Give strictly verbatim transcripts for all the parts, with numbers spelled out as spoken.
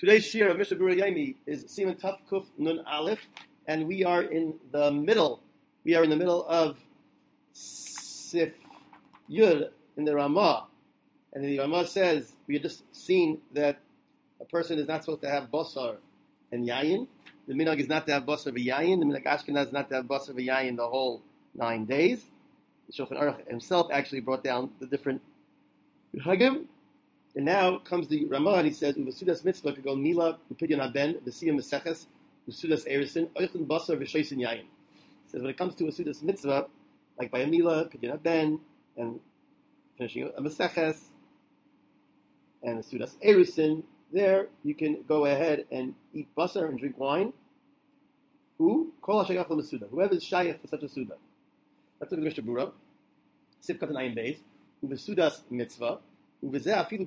Today's shir of Mishnah Berurah Yomi is Siman Taf Kuf Nun Aleph, and we are in the middle. We are in the middle of Sif Yud in the Ramah, and the Ramah says we have just seen that a person is not supposed to have basar and yayin. The minhag is not to have basar v'yayin. The minhag Ashkenaz is not to have basar v'yayin the whole nine days. The Shulchan Aruch himself actually brought down the different minhagim. And now comes the Ramah, and he says, "Uvasudas mitzvah could go mila upidyon aben v'siyam meseches usudas erisin oichlin basar v'shoisin yayin." He says when it comes to asudas mitzvah, like by a mila upidyon aben and finishing a meseches and asudas erisin, there you can go ahead and eat basar and drink wine. Who kol hashayach l'mesuda, whoever is shayach to such a suda. Let's look at the Mishnah Berurah. Sif katan beis uvasudas mitzvah. With this, even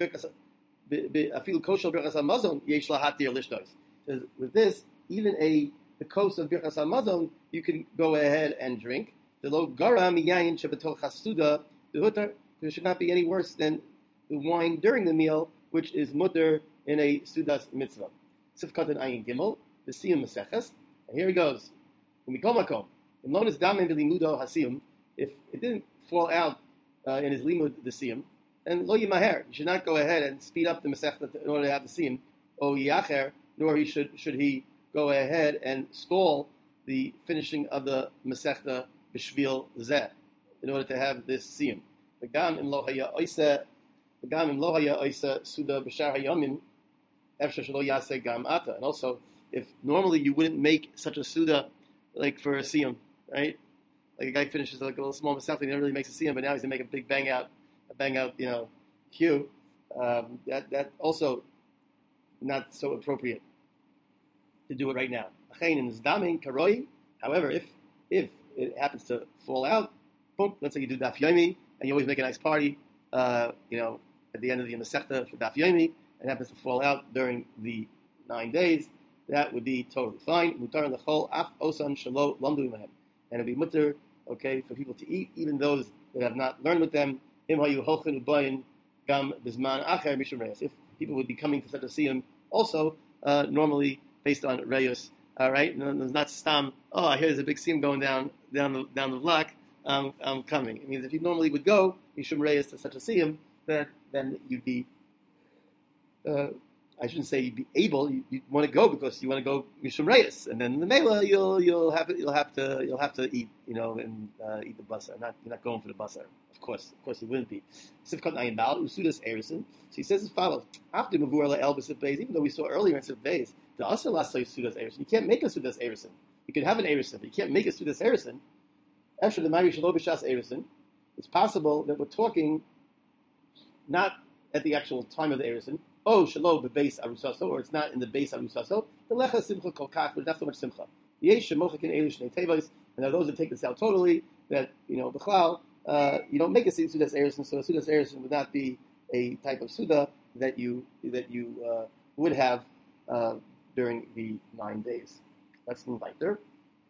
a the coast of Birchas Hamazon, you can go ahead and drink. The lo gara miyayin shebetol chasuda the hutar. There should not be any worse than the wine during the meal, which is mutter in a sudas mitzvah. Sifkat and ayin gimel the siyum meseches. And here he goes. Umikomakom imlon is damen v'limudo hasiyum. If it didn't fall out uh, in his limud the siyum. And lo yimaher, you should not go ahead and speed up the Masechta in order to have the siyum. O yacher, nor he should should he go ahead and stall the finishing of the Masechta b'shvil zeh in order to have this siyum. The gam in lo haya oisa, the gam in lo haya oisa suda b'shar hayomim, efshar shelo yaseh gam ata. And also, if normally you wouldn't make such a suda like for a siyum, right? Like a guy finishes like a little small Masechta, he never really makes a siyum, but now he's gonna make a big bang out. A bang out, you know, cue, um, that that also not so appropriate to do it right now. However, if if it happens to fall out, boom, let's say you do daf yomi and you always make a nice party, uh, you know, at the end of the Masechta for daf yomi, and it happens to fall out during the nine days, that would be totally fine. Mutar and lechol af osan shelo lamdu imahem, and it'd be mutar, okay, for people to eat, even those that have not learned with them. If people would be coming to such a siyum, also uh, normally based on reyus, all right, and there's not stam. Oh, here's a big siyum going down down the down the block. Um, I'm coming. It means if you normally would go mishum reyus to such a siyum, then then you'd be. Uh, I shouldn't say you'd be able. You, you want to go because you want to go mishum reyus, and then in the mela you'll you'll have you'll have to you'll have to eat, you know, and uh, eat the basar. Not you're not going for the basar. Of course, of course, he wouldn't be. Sifkat ayin bal usudas erison. So he says as follows: After mavur la el b'sif beis, even though we saw earlier in sif beis, the asar last sudas erison. You can't make a sudas erison. You can have an erison, but you can't make a sudas erison. After the mari shelo b'shas erison, it's possible that we're talking not at the actual time of the erison. Oh, shelo b'beis arusaso, or it's not in the beis arusaso. The lecha simcha kol kach, but not so much simcha. Yesh shemochakin elish shnei tevos, and there are those that take this out totally. That you know, b'chlal. Uh, you don't make a sudas erison, so a sudas erison would not be a type of suda that you that you uh, would have uh, during the nine days. Let's move later.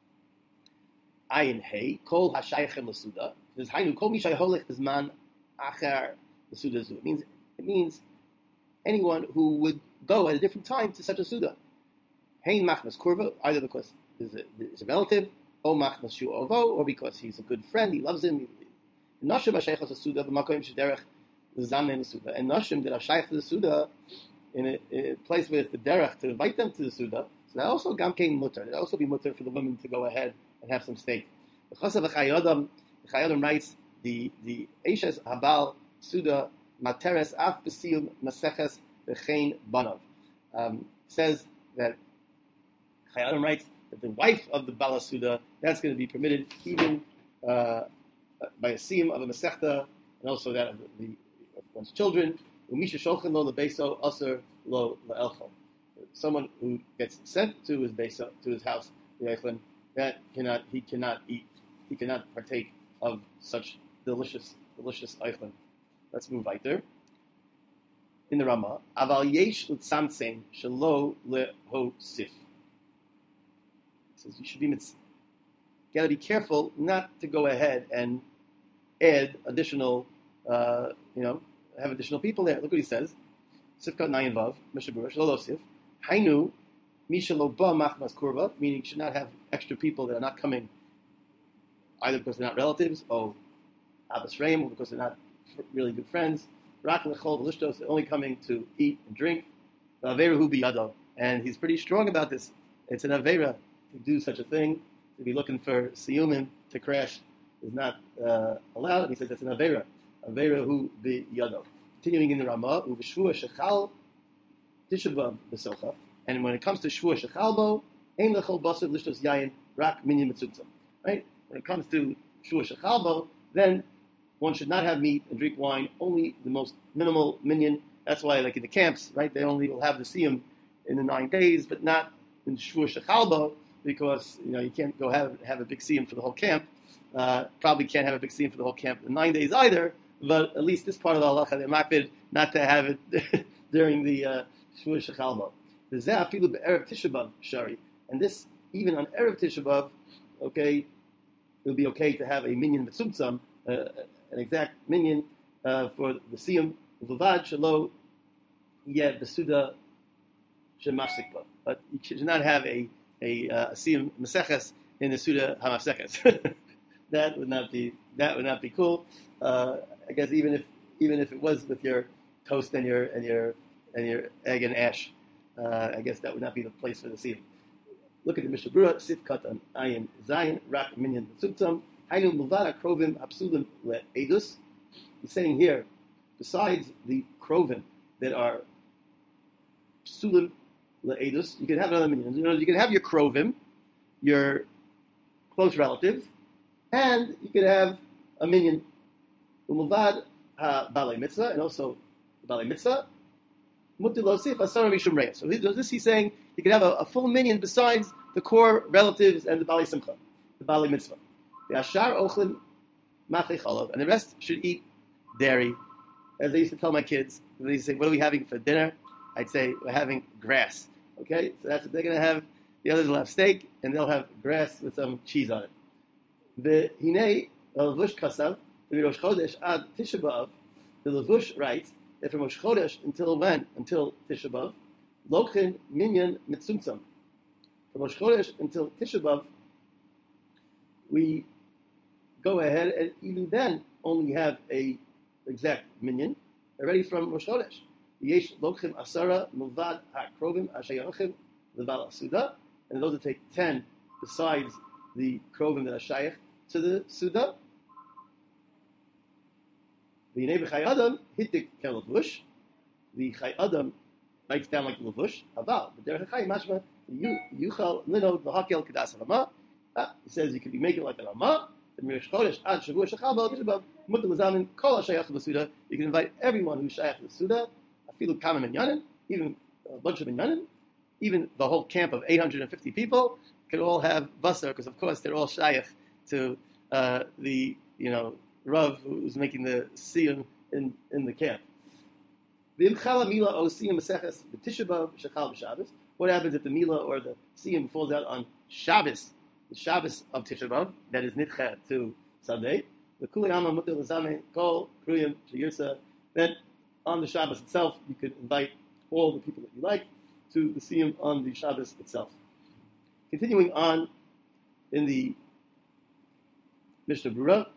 Ayin hey kol hashaychem l'suda. There's hainu kol mi shayholech b'zman achar l'suda zu. It means it means anyone who would go at a different time to such a suda. Hein machmas kurva, either because he's a, he's a relative, or machmas shu ovo, or because he's a good friend, he loves him. He, Nashim Ashaychas Suda, the Makoim Shederech, the Zamen Suda, and Nashim that are Shaykh to the Suda in a, in a place where it's the Derech to invite them to the Suda. So that also Gam Kein Mutter. That also be Mutter for the women to go ahead and have some steak. The Chasav Chayadam, the Chayadam writes the the Eishes Habal Suda Materes Af B'Siyum Maseches V'Chein Banav um, says that Chayadam writes that the wife of the Bala Suda, that's going to be permitted even. Uh, by a siyum of a Masechta, and also that of, the, of one's children. Umisha sholchan lo lebeso aser lo leelchol. Someone who gets sent to his beso, to his house, that cannot he cannot eat, he cannot partake of such delicious, delicious eichlin. Let's move right there. In the Ramah, aval yesh utzamtzein shelo lehosif. Says you should be mitzvah. You got to be careful not to go ahead and add additional, uh, you know, have additional people there. Look what he says. Sifkat Nayin Vav, Mishabur, Shalosif, Hainu, Mishalo Ba Machmas Kurva, meaning you should not have extra people that are not coming either because they're not relatives, or Abbas Reim, or because they're not really good friends. Rak Lechol Velishtos, they're only coming to eat and drink. Avera Hu Biyado. And he's pretty strong about this. It's an Avera to do such a thing, to be looking for Siyumim to crash is not uh, allowed. And he says it's an Avera. Avera Hu Biyado. Continuing in the Ramah, Uveshua Shechal Tishabav Besocha. And when it comes to Shvua Shechalbo, Ein Lechol Basav Lishtos Yayin Rak Minyan Mitzumtzam. Right? When it comes to Shvua Shechalbo, then one should not have meat and drink wine, only the most minimal minyan. That's why, like in the camps, right, they only will have the siyum in the nine days, but not in Shvua Shechalbo, because you know you can't go have have a big siyum for the whole camp. Uh, probably can't have a big siyum for the whole camp in nine days either. But at least this part of the halacha, they're makbid not to have it during the uh, Shvua Shechalbo. The Zeh afilu be'erev Tisha B'av shari, and this even on erev Tisha B'av, okay, it would be okay to have a minyan mitzumtzam, uh, an exact minyan uh, for the siyum v'vad shelo yeh besuda shemafsikba. But you should not have a a, uh, a siyum meseches in the suda hamafseches. That would not be that would not be cool. Uh, I guess even if even if it was with your toast and your and your and your egg and ash, uh, I guess that would not be the place for the siyum. Look at the Mishnah Berurah, Sif Katan Ayin Zayin Rak Minyan Tzumtzam Hainu Mulvada Krovim Absulim LeEdus. He's saying here, besides the Krovim that are Psulim LeEdus, you can have another minyan. You know, you can have your Krovim, your close relative, and you can have a minyan. Umulvad Balei Mitzvah, and also Balei Mitzvah. Mutilosif Asara Mishum Reya. So this he's saying you can have a, a full minyan besides the core relatives and the Balei Simcha, the Balei Mitzvah. The Ashar Ochlin Machei Chalav, and the rest should eat dairy. As I used to tell my kids, when they used to say, "What are we having for dinner?" I'd say, "We're having grass." Okay, so that's what they're going to have. The others will have steak, and they'll have grass with some cheese on it. The Hinei Lavush Kasav, the Rosh Chodesh Ad Tisha B'av, the Lavush writes that from Rosh Chodesh until when? Until Tisha B'av, Lochin Minyan Mitzumtzam. From Rosh Chodesh until Tisha B'av, we go ahead and even then only have a exact minyan already from Rosh Chodesh. Yesh Lochin Asara Mulvad HaKrovim Ashayachim Leval Suda, and those that take ten besides the Krovim that are Shayach to the Suda. The Yinei B'Chai Adam Hittik Kelavush. The Chai Adam writes down like Lavush. Aval. But Derech HaChai Mashma Yuchal Lino L'Hakel Kedas Ramah. He says you can be making like a Ramah. The Rosh Chodesh Ad Shavua Shechalbo Tishabav Mutar L'Zamin Kol HaShayach L'Suda. You can invite everyone who's Shayach L'Suda. Afilu Kama Minyanim, even a bunch of Minyanim, even the whole camp of eight hundred fifty people could all have basar, because of course they're all Shayach to uh, the you know Rav who's making the siyum in, in the camp. What happens if the Mila or the siyum falls out on Shabbos, the Shabbos of Tisha B'av, that is nitcha to Sunday? The Kuliyama Mutar L'Zamin Kol Kruyim Sheyirsa. Then on the Shabbos itself, you could invite all the people that you like to the siyum on the Shabbos itself. Continuing on in the Mishnah Berurah,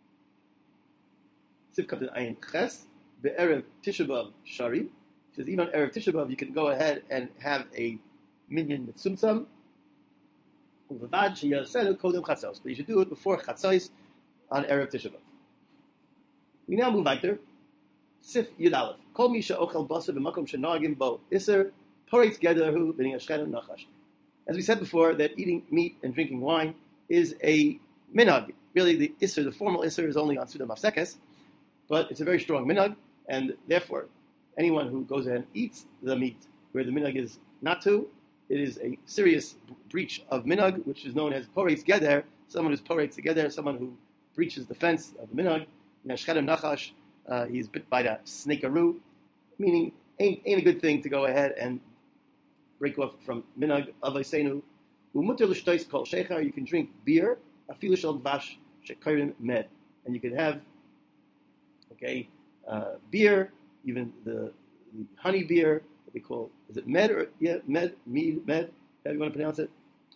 Sifkat Ayin Ches, Be'erev Tisha B'av Shari. It says even on Erev Tisha B'av you can go ahead and have a minyan mitzumtzam. But you should do it before Chatzos on Erev Tisha B'av. We now move weiter. Sif Yud Aleph. Kol Misha Ochel Basar B'Makom Shenagim Bo Iser Poretz Gederhu B'Nei Ashkenim Nachash. As we said before, that eating meat and drinking wine is a minhag. Really, the Isser, the formal Isser, is only on Suda Mafsekes, but it's a very strong minhag, and therefore, anyone who goes ahead and eats the meat where the minhag is not to, it is a serious breach of minhag, which is known as Poretz Geder, someone who's Poretz Geder, someone who breaches the fence of the minhag. Ashkenim Nachash, uh, he's bit by the snakearoo, meaning ain't, ain't a good thing to go ahead and break off from minhag avaisenu. Umuter l'shtois kol shechar, you can drink beer, afilu shel dvash shekayrim med, and you can have okay uh, beer, even the the honey beer that we call, is it med or, yeah, med, mead, med, how do you want to pronounce it?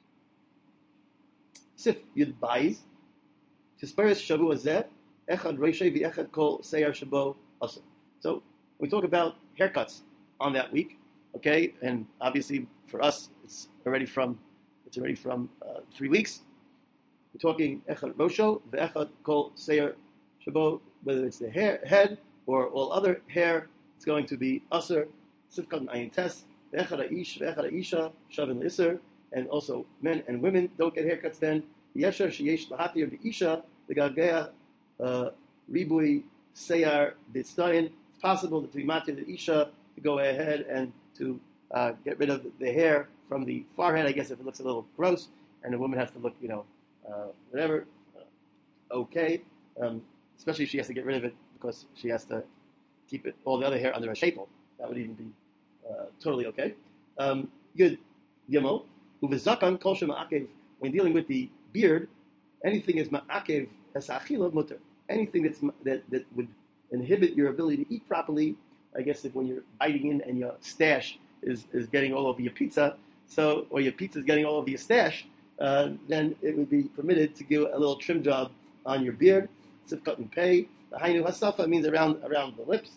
Sif Yud Bais, Tisperis Shavu Azeh, Echad Reishay V'Echad Kol Seyar Shabo Asa. So we talk about haircuts on that week, okay? And obviously for us, it's already from it's already from uh, three weeks. We're talking Echad Rosho V'Echad Kol Seyar Shabo, whether it's the hair, head or all other hair, it's going to be Aser, Sifkat and Ayin Tes, V'Echad Aish V'Echad Aisha Shavin L'Isser, and also men and women don't get haircuts then. Yesher Sheyesh Lahatir V'Isha L'Gagea Ribui Seyar B'Tzayin. It's possible that to be matir the Isha to go ahead and to uh, get rid of the hair from the forehead. I guess if it looks a little gross, and the woman has to look, you know, uh, whatever, uh, okay. Um, especially if she has to get rid of it because she has to keep it all the other hair under a shapel. That would even be uh, totally okay. Um, good. Gimel. Uvezakan kol shema'akev. When dealing with the beard, anything is ma'akev as achila mutter. Anything that's that, that would inhibit your ability to eat properly. I guess if when you're biting in and your stash is, is getting all over your pizza, so or your pizza is getting all over your stash, uh, then it would be permitted to give a little trim job on your beard. Sifkat and pay. The hainu hasafa means around around the lips.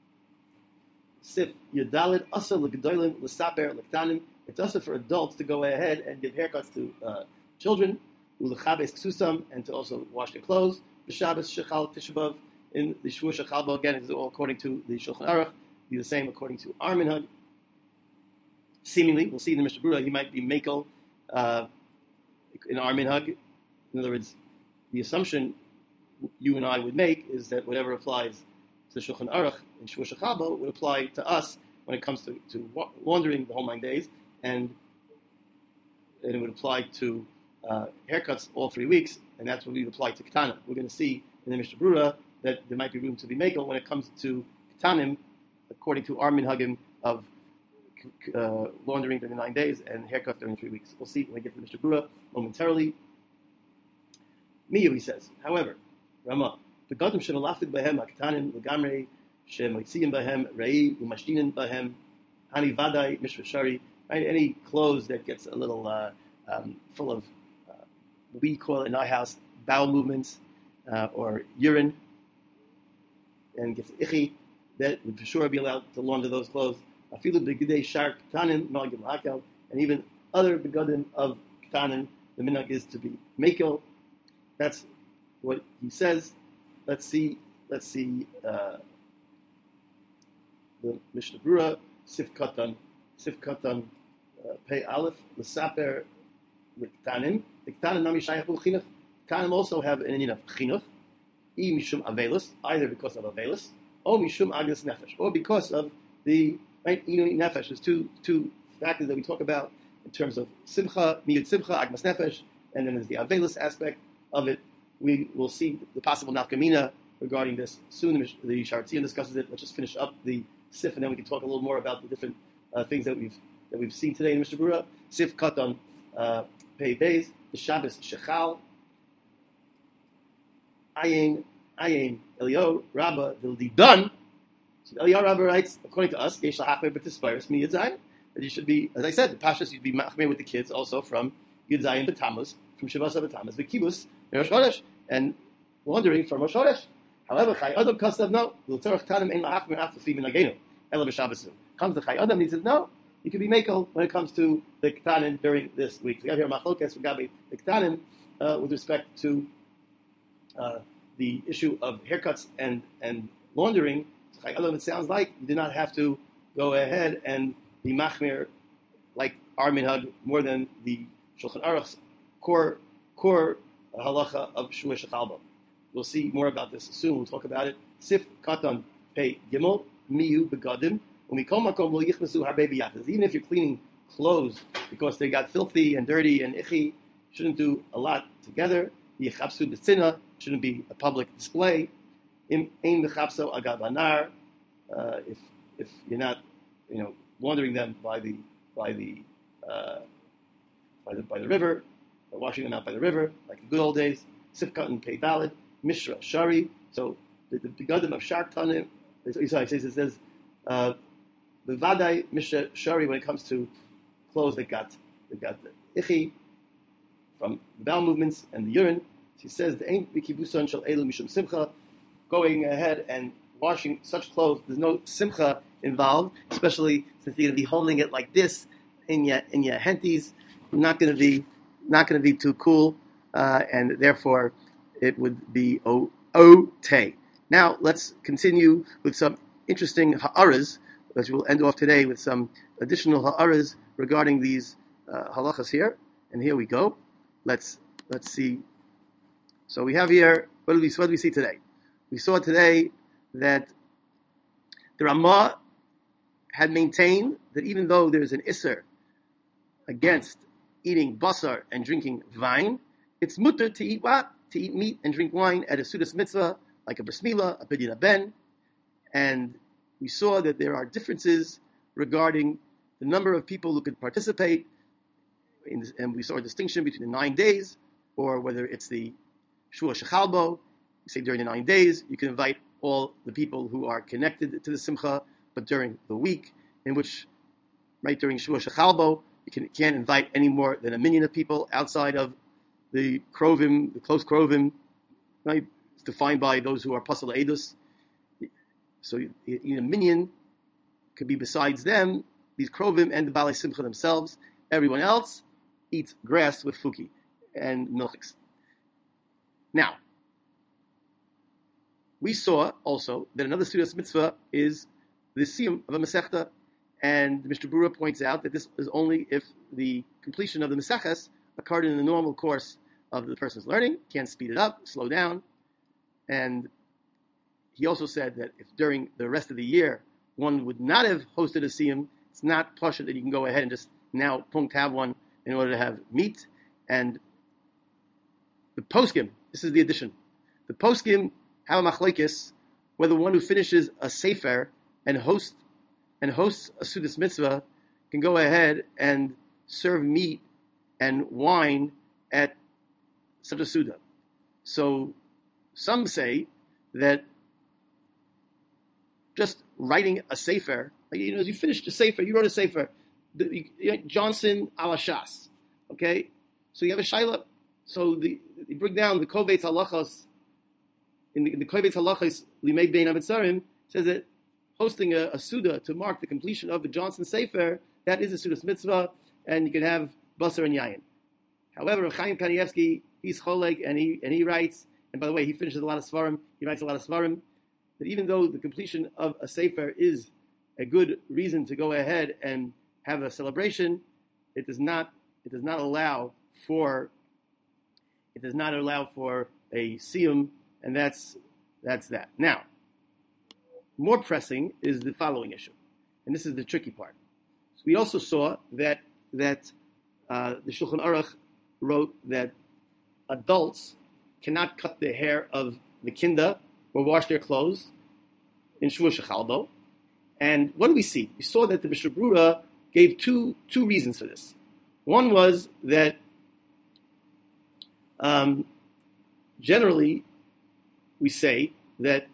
Sif yadalit asa l'gedolim l'saper l'ktanim. It's also for adults to go ahead and give haircuts to uh, children, u'lechabes ksusam, and to also wash their clothes. B'Shabbos shechal tishabav. In the Shvur Shechalba, again, it's all according to the Shulchan Aruch. Be the same according to our minhag. Seemingly, we'll see in the Mishnah Berurah, he might be mekel uh, in our minhag. In other words, the assumption you and I would make is that whatever applies to the Shulchan Aruch in Shvur Shechalba would apply to us when it comes to, to laundering the whole nine days, and, and it would apply to uh, haircuts all three weeks, and that's what we would apply to Ketana. We're going to see in the Mishnah Berurah that there might be room to be mekel when it comes to Ketanim, according to our minhagim of uh, laundering during the nine days and haircut during three weeks. We'll see when we get to Mishnah Berurah momentarily. Miyu, he says, however, Rama, begadim shemalafid bahem haketanim legamrei shemoitziyim bahem rei umashtinim bahem hani vadai mishvashari. Any clothes that gets a little uh, um, full of, uh, we call it in our house, bowel movements uh, or urine, and gets ichi, that would for sure be allowed to launder those clothes. Afilu begidei shar ketanim magim hakel, and even other begadim of ketanim, the minhag is to be mekel. That's what he says. Let's see. Let's see uh, the Mishnah Berurah Sif Katan, Sif Katan uh, Pei Aleph l'saper l'ketanim. The ketanim nami shayach l'chinuch. Ketanim also have an Indian of chinuch. Mishum avelus, either because of avelus, or mishum agnes nefesh, or because of the right inui nefesh. There's two two factors that we talk about in terms of simcha, miyud simcha, agnes nefesh, and then there's the avelus aspect of it. We will see the possible nafkamina regarding this soon. The Sharatzian discusses it. Let's just finish up the sif, and then we can talk a little more about the different uh, things that we've that we've seen today in Mishnah Berurah. Sif katan uh, pei beis, the Shabbos shechal. Ayin, Ayin, Elio, Rabba, will be done. So Elio Rabba writes, according to us, Yesh Lahachmer B'Tispirus Mi Yud Zayin, that you should be, as I said, the Pashas, you'd be machmir with the kids also from Yud Zayin B'Tammuz, from Shavas B'Tammuz, B'Kibbutz, Rosh Chodesh, and wandering from Rosh Chodesh. However, Chai Adam Kastav, no, L'Torach Tanim Ein Lahachmer After Fi Minagenu, Ela B'Shabbasu. Comes to Chai Adam, he says, no, you can be mekel when it comes to the Ketanim during this week. So we have here Machlokes Gabi the Ketanim uh, with respect to Uh, the issue of haircuts and, and laundering. It sounds like you do not have to go ahead and be machmir like our minhag more than the Shulchan Aruch's core core halacha of Shvur Shechalba. We'll see more about this soon. We'll talk about it. Sif katan pei gimel miyu begadim umikol makom lo yichmesu harbe biyachas. Even if you're cleaning clothes because they got filthy and dirty and ichi, shouldn't do a lot together. Yichabsu b'tzina, shouldn't be a public display. Im ein b'chabso agav anar, if if you're not, you know, laundering them by the by the uh, by the by the river, or washing them out by the river, like the good old days. Sifkat and pei valid, mishra shari. So the, the begadim of shar tanim. He says it says uh, the Vadai Misha Shari, when it comes to clothes that got that got the ichi from the bowel movements and the urine, she says the ain't bikibusan shel elu mishum simcha. Going ahead and washing such clothes, there's no simcha involved, especially since you're going to be holding it like this in your in your henties. Not going to be not going to be too cool, uh, and therefore it would be o ote. Now let's continue with some interesting ha'aras, which we'll end off today with some additional ha'aras regarding these uh, halachas here. And here we go. Let's let's see. So we have here. What do we what do we see today? We saw today that the Ramah had maintained that even though there's an isser against eating basar and drinking wine, it's mutter to eat what? To eat meat and drink wine at a sudas mitzvah, like a bris milah, a pidyon ben. And we saw that there are differences regarding the number of people who could participate, in, and we saw a distinction between the nine days, or whether it's the shua shechalbo. We say during the nine days, you can invite all the people who are connected to the simcha, but during the week, in which, right during shua shechalbo, you can, can't invite any more than a million of people outside of the krovim, the close krovim, right? It's defined by those who are pasal edus. So in a minyan could be besides them, these krovim and the balei simcha themselves. Everyone else eats grass with fuki and milchiks. Now, we saw also that another sudas mitzvah is the siyum of a masechta, and Mister Brura points out that this is only if the completion of the meseches occurred in the normal course of the person's learning. Can't speed it up, slow down. And he also said that if during the rest of the year one would not have hosted a siyum, it's not pashut that you can go ahead and just now punct have one in order to have meat. And the poskim, this is the addition. The poskim have a machlokes whether one who finishes a sefer and hosts and hosts a sudas mitzvah can go ahead and serve meat and wine at such a suda. So some say that just writing a sefer, like, you know, as you finished a sefer, you wrote a sefer, the, you, Johnson a la Shas, okay? So you have a shaila. So the, you bring down the Kovetz halachos, in the, in the Kovetz halachos limei bein amitzarim, says that hosting a, a suda to mark the completion of the Johnson sefer, that is a sudas mitzvah, and you can have basar and yayin. However, Chaim Kanievsky, he's choleg, and he and he writes, and by the way, he finishes a lot of svarim, he writes a lot of svarim, that even though the completion of a sefer is a good reason to go ahead and have a celebration, it does not it does not allow for it does not allow for a siyum, and that's that's that. Now, more pressing is the following issue, and this is the tricky part. So we also saw that that uh, the Shulchan Aruch wrote that adults cannot cut the hair of the kinda or wash their clothes in Shua Shechalbo. And what do we see? We saw that the Mishnah Brura gave two two reasons for this. One was that um, generally we say that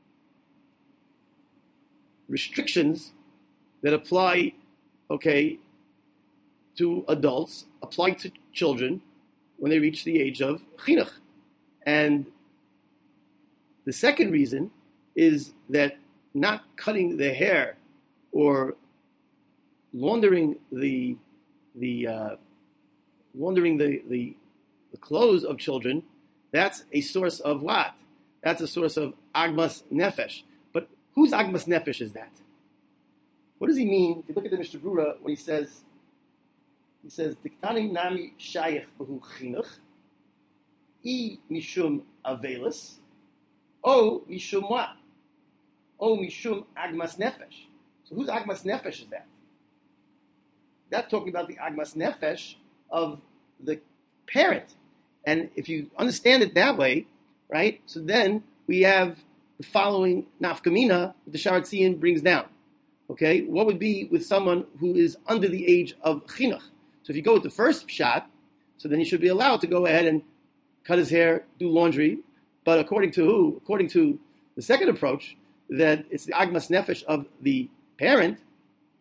restrictions that apply, okay, to adults apply to children when they reach the age of chinuch. And the second reason is that not cutting the hair or laundering the the uh, laundering the, the the clothes of children, that's a source of what? That's a source of agmas nefesh. But whose agmas nefesh is that? What does he mean? If you look at the Mishnah Brura, when he says, he says, "Diktani nami shayich b'hu chinuch, I mishum avelis, o mishum what? O mishum agmas nefesh." So whose agmas nefesh is that? That's talking about the agmas nefesh of the parent. And if you understand it that way, right, so then we have the following nafkamina that the Sharat Tzion brings down. Okay, what would be with someone who is under the age of chinuch? So if you go with the first shot, so then he should be allowed to go ahead and cut his hair, do laundry. But according to who? According to the second approach, that it's the agmas nefesh of the parent,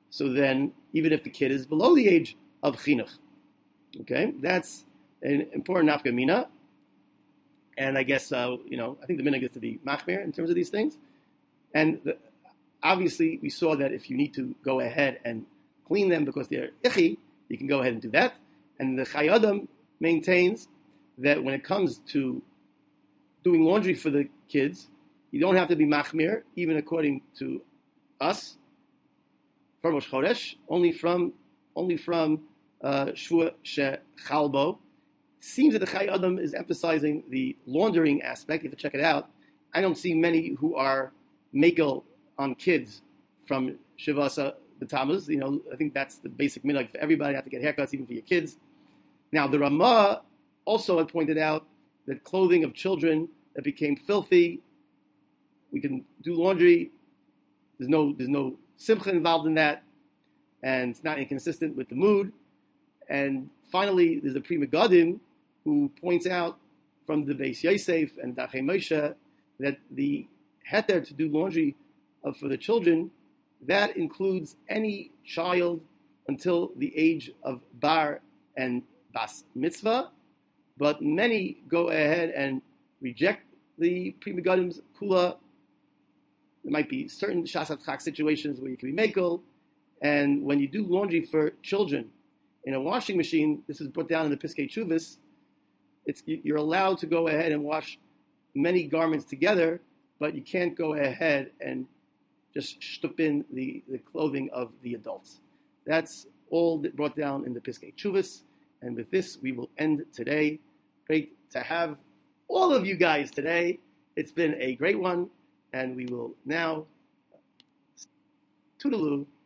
So then, even if the kid is below the age of chinuch, okay, that's an important nafka And I guess uh, you know, I think the minhag is to be machmir in terms of these things. And the, obviously, we saw that if you need to go ahead and clean them because they're ichi, you can go ahead and do that. And the Chayei Adam maintains that when it comes to doing laundry for the kids, you don't have to be machmir, even according to us, from Rosh Chodesh, only from only from uh, Shvua Shechalbo. It seems that the Chayei Adam is emphasizing the laundering aspect. You have to check it out. I don't see many who are makel on kids from Shivasa B'Tammuz. You know, I think that's the basic minhag for everybody. You have to get haircuts, even for your kids. Now, the Ramah also had pointed out that clothing of children that became filthy, we can do laundry. There's no there's no simcha involved in that, and it's not inconsistent with the mood. And finally, there's a Pri Megadim who points out from the Beis Yosef and Dachei Moshe that the heter to do laundry of, for the children, that includes any child until the age of bar and bas mitzvah, but many go ahead and reject the Pri Megadim's kula. There might be certain shasat chak situations where you can be mekel, and when you do laundry for children in a washing machine, this is put down in the Piskei Teshuvos, it's you're allowed to go ahead and wash many garments together, but you can't go ahead and just shtup in the, the clothing of the adults. That's all that brought down in the Piskei Teshuvos, and with this we will end today. Great to have all of you guys today. It's been a great one, and we will now toodaloo.